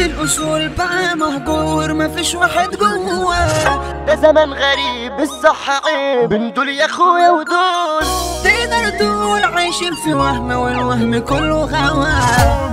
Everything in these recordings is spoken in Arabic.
الأصول بقى مهجور مفيش واحد جواه. ده زمن غريب الصح عيب بين دول يا اخويا ودول. تقدر تقول عايشين في وهم والوهم كله غواه.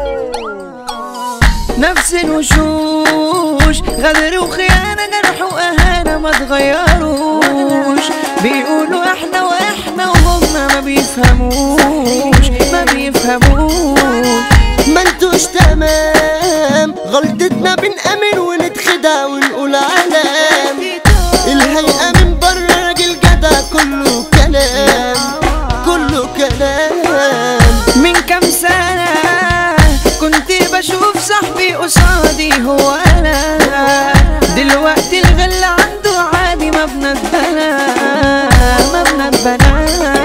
نفس الوشوش غدر وخيانة جرح وأهانة ما تغيروش. بيقولوا احنا واحنا وهم ما بيفهموش ما بيفهموش. ما انتوش تمام غلطتنا بنأمن ونتخدع ونقول علام. الهيئة من بره راجل جدع كله كلام كله كلام. من كام سنة كنت بشوف صاحبي قصادي هو أنا. دلوقتي الغل عنده عادي مبنى اتبنى مبنى اتبنى.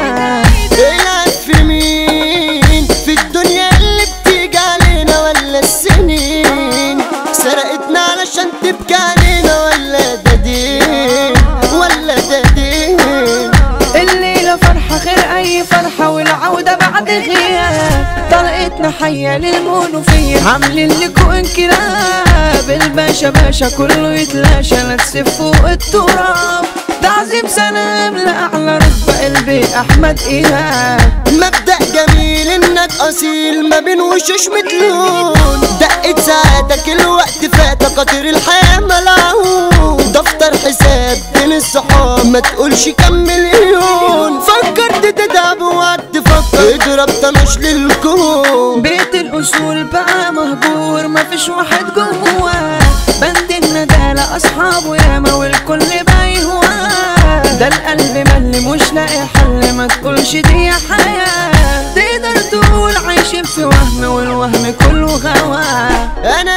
العب في مين في الدنيا اللي بتيجي علينا ولا السنين سرقتنا علشان تبكي علينا ولا ده دين ولا ده دين. الليلة فرحة خير أي فرحة والعودة بعد غياب. طلقتنا حية للمنوفية عاملين لكو انكلاب. الباشا باشا كله يتلاشى لا تسيب فوق التراب. تعظيم سلام لأعلى رتبة قلبي أحمد إيهاب. مبدأ جميل انك اصيل ما بين وشوش متلون. دقت ساعتك الوقت فات قطر الحياة ملعون. دفتر حساب بين الصحاب ما تقولش كم مليون. فكرت تتعب وقعدت تفكر اضرب طنش للكون. بيت الأصول بقى مهجور مفيش واحد جواه. بند الندالة أصحابه ياما والكل بقى يهواه. ده القلب ملي مش لاقي حل ما تقولش دي حياة. تقدر تقول عايشين في وهم والوهم كله غواه. انا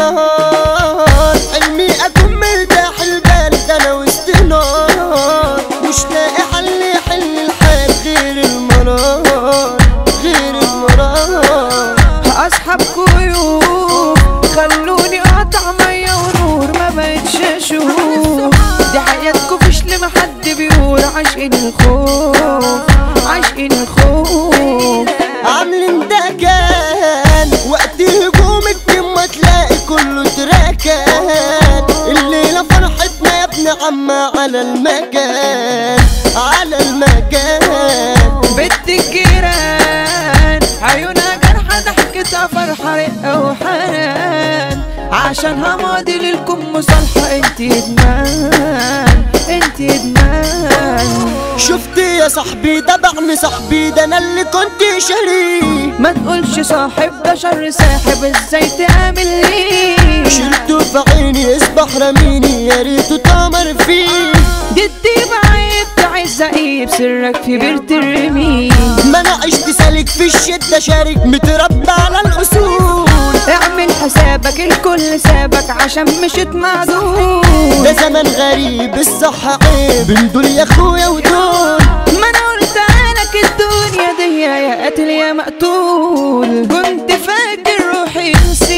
للنهار حلمي اكون مرتاح البال. ده انا وسط نار مش لاقي حل يحل الحال غير المرار غير المرار. أصحاب كيوف خلوني قطع مية ونور ما بقتش أشوف. دي حياتكوا فيش لما حد بيقول عاشقين الخوف عاشقين الخوف. عاملين ده كان وقت هجوم الدم تلاقي كله تراكان. الليلة فرحتنا يا ابن عم على المكان على المكان. بنت الجيران عيونها جرحة ضحكتها فرحة رقة وحنان. عشانها ماضي للكم مصالحة انت ادمان انت ادمان. شفت يا صاحبي ده بعمي صاحبي ده انا اللي كنت شاريه. ما تقولش صاحب ده شر ساحب ازاي تقابل ليه. شلته في عيني اصبح رميني يا ريته تمر فيه. جدي بعيب تعز عيب سرك في بير ترميه. ما انا عشت سالك في الشدة شارك متربى على الاصول. اعمل حسابك الكل سابك عشان مشيت معدول. ده زمن غريب الصح عيب بين دول يا اخويا ودول. ما انا قلت لك الدنيا دي يا قاتل يا مقتول. كنت فاكر روحي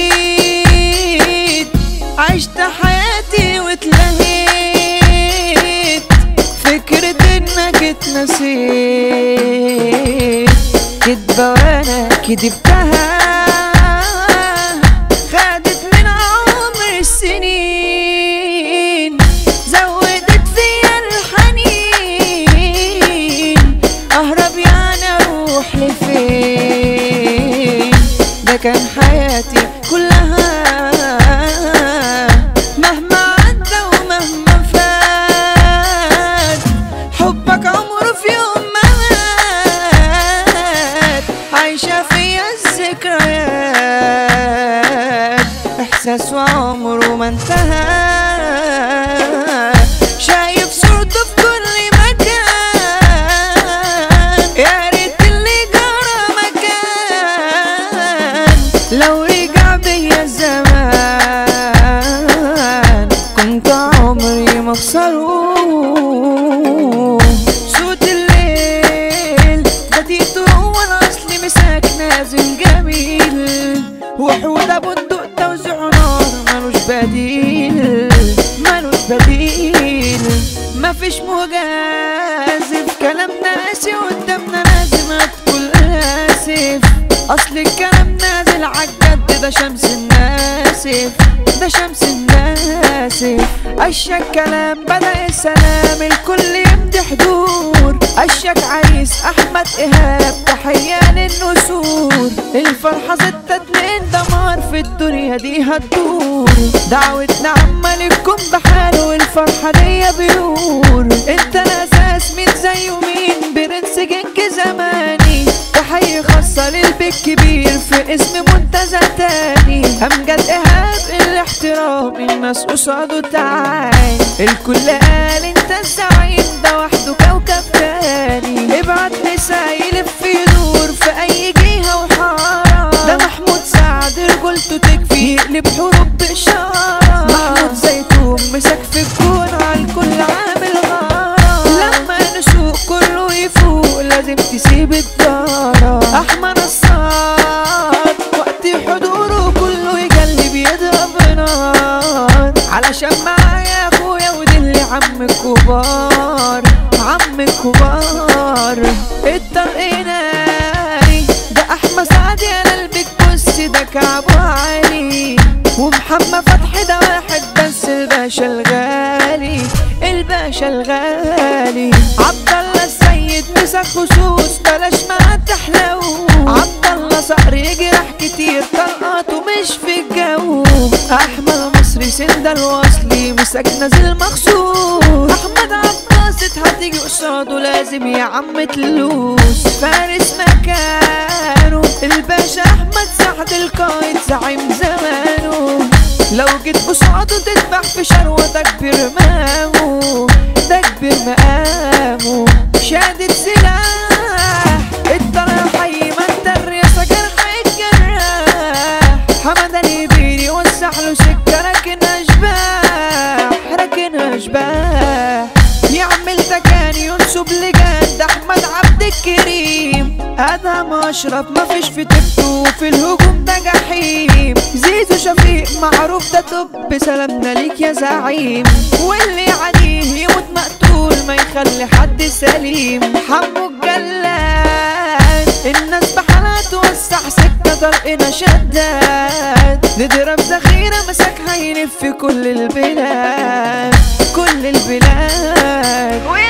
نسيت عشت حياتي واتلهيت. فكرة انك اتنسيت كدبة وانا كدبتها. خدت من عمر السنين زودت فيا الحنين. اهرب يعني اروح لفين. ده كان حياتي كلها مهما عدى ومهما فات. حبك عمره في يوم ما مات. عايشة فيا الذكريات احساس وعمره ما انتهى. شايف صورته في كل مكان. يا ريت اللي جرى مكان. لو رجع بيا الزمان كنت عمري ما اخسره. صوت الليل بديته هو الاصل مساك نازل جميل. وحودة بندق توزيع نار ملوش بديل ملوش بديل. مفيش مجازف كلامنا قاسي قدامنا لازم هتقول اسف. اصل الكلام نازل عالجد ده شمس الناس. آسف ده شمس الناسف. أشياء الكلام بدأ السلام الكل يمدي حضور. أشياء عريس أحمد إيهاب تحية للنسور. الفرحة 6-2 دمار في الدنيا دي هتدور. دعوتنا عمالكم بحاله والفرحة دي بيور. انت الأساس مين زي ومين برنس جنك زماني. تحية خاصة للبيك كبير في اسم منتزه تاني. أمجد إيهاب الاحترام الناس قصاده تعاني. الكل قال انت الزعيم ده وحده كوكب تاني. ابعت رسايل في يدور في أي جهة وحارة. ده محمود سعد رجولته تكفي يقلب حروب بإشارة. محمود زيتون مسك في الكون عالكل عامل غارة. لما نسوق كله يفوق لازم تسيب الدارة. أحمد الصاد وقت حضوره كله يقلب يضرب نار. علشان معايا اخويا ودلي عم الكبار. عم الكبار الطلق ناري. ده احمد سعد يا قلبك بص ده كعبه عالي. ومحمد فتحي ده واحد بس الباشا الغالي. الباشا الغالي عبد الله السيد مسك خصوص بلاش ما تحلو. عبد الله صقر يجرح كتير طلقاته مش في الجو. احمد مصري سند الوصلي مسك نازل مخصوص. احمد عباسط هتيجي قصاده لازم يا عم تلوس. فارس مكانه الباشا احمد سعد القايد زعيم زمانه. لو جيت قصاده تذبح في شروه ده كبير مقامه. ده كبير مقامه شادد سلاح. الطلع حي ما انت الرياسه جرح الجراح. حمد اليبيني وسع له سكه لكن اشباح. لكن اشباح يعمل تكاني ينسب لجد احمد عبد الكريم. ادهم اشرف مفيش في تبته في الهجوم ده جحيم. زيزو شفيق معروف ده توب سلامنا ليك يا زعيم. واللي عليه يموت مقتول ما يخلي حد سليم. حمو الجلاد الناس بحالها توسع سكه طرقنا شداد. نضرب ذخيره مسك هيلف في كل البلاد. كل البلاد